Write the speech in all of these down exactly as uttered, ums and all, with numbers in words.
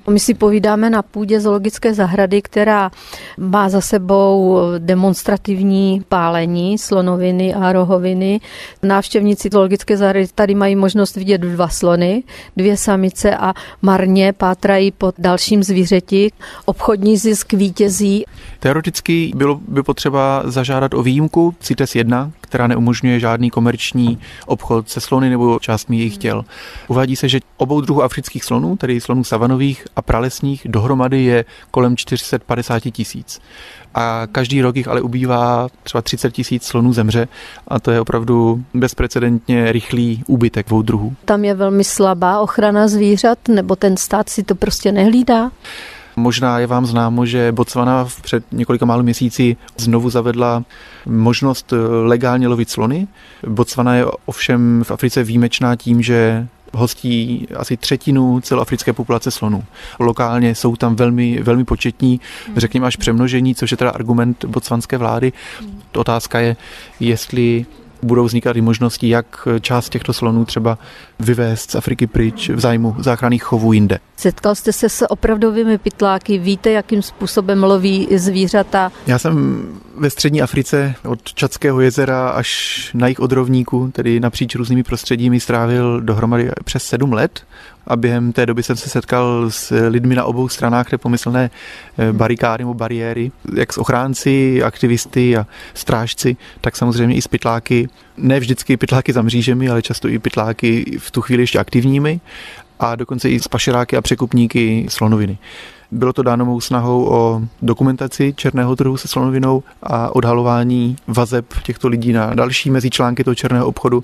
My si povídáme na půdě zoologické zahrady, která má za sebou demonstrativní pálení slonoviny a rohoviny. Návštěvníci zoologické zahrady tady mají možnost vidět dva slony, dvě samice a marně pátrají po dalším zvířeti. Obchodní zisk vítězí. Teoreticky bylo by potřeba zažádat o výjimku C I T E S jedna, která neumožňuje žádný komerční obchod se slony nebo částmi jejich těl. Uvádí se, že obou druhů afrických slonů, tedy slonů savanových a pralesních, dohromady je kolem čtyři sta padesát tisíc. A každý rok jich ale ubývá třeba třicet tisíc slonů zemře a to je opravdu bezprecedentně rychlý úbytek dvou druhů. Tam je velmi slabá ochrana zvířat, nebo ten stát si to prostě nehlídá? Možná je vám známo, že Botswana před několika málo měsíci znovu zavedla možnost legálně lovit slony. Botswana je ovšem v Africe výjimečná tím, že hostí asi třetinu celoafrické populace slonů. Lokálně jsou tam velmi, velmi početní, řekněme až přemnožení, což je teda argument botswanské vlády. Otázka je, jestli budou vznikat i možnosti, jak část těchto slonů třeba vyvést z Afriky pryč v zájmu záchranných chovů jinde. Setkal jste se s opravdovými pytláky? Víte, jakým způsobem loví zvířata? Já jsem ve střední Africe od Čadského jezera až na jih od rovníku, tedy napříč různými prostředími, strávil dohromady přes sedm let. A během té doby jsem se setkal s lidmi na obou stranách té pomyslné barikády nebo bariéry, jak s ochránci, aktivisty a strážci, tak samozřejmě i s pytláky. Ne vždycky pytláky za mřížemi, ale často i pytláky v tu chvíli ještě aktivními a dokonce i s pašeráky a překupníky slonoviny. Bylo to dáno mou snahou o dokumentaci černého trhu se slonovinou a odhalování vazeb těchto lidí na další mezičlánky toho černého obchodu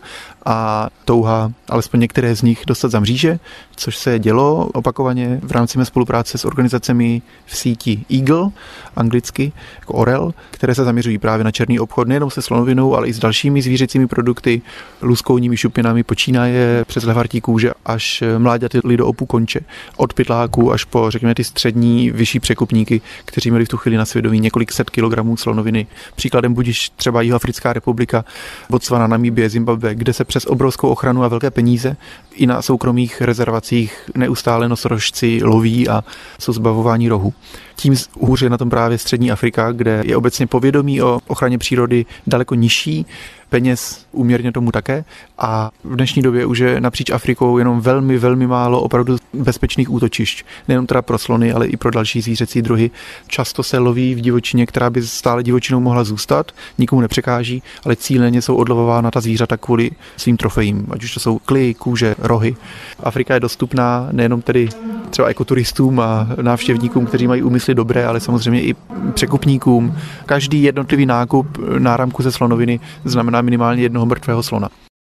a touha alespoň některé z nich dostat za mříže, což se dělo opakovaně v rámci mé spolupráce s organizacemi v síti Eagle, anglicky jako Orel, které se zaměřují právě na černý obchod nejenom se slonovinou, ale i s dalšími zvířecími produkty, luskouními šupinami, počínaje přes levartí kůže až mláďaty lidoopu konče, od pytláků až po, řekněme, ty střední vyšší překupníky, kteří měli v tu chvíli na svědomí několik set kilogramů slonoviny. Příkladem budiž třeba Jihoafrická republika, Botswana, Namibie, Zimbabwe, kde se přes obrovskou ochranu a velké peníze i na soukromých rezervacích neustále nosorožci loví a jsou zbavováni rohu. Tím hůř je na tom právě střední Afrika, kde je obecně povědomí o ochraně přírody daleko nižší, peněz úměrně tomu také a v dnešní době už je napříč Afrikou jenom velmi, velmi málo opravdu bezpečných útočišť. Nejenom teda pro slony, ale i pro další zvířecí druhy. Často se loví v divočině, která by stále divočinou mohla zůstat, nikomu nepřekáží, ale cíleně jsou odlovována ta zvířata kvůli svým trofejím, ať už to jsou kly, kůže, rohy. Afrika je dostupná nejenom tedy třeba ekoturistům a návštěvníkům, kteří mají úmysly dobré, ale samozřejmě i překupníkům. Každý jednotlivý nákup náramku ze slonoviny znamená minimálně jednoho mrtvého slona.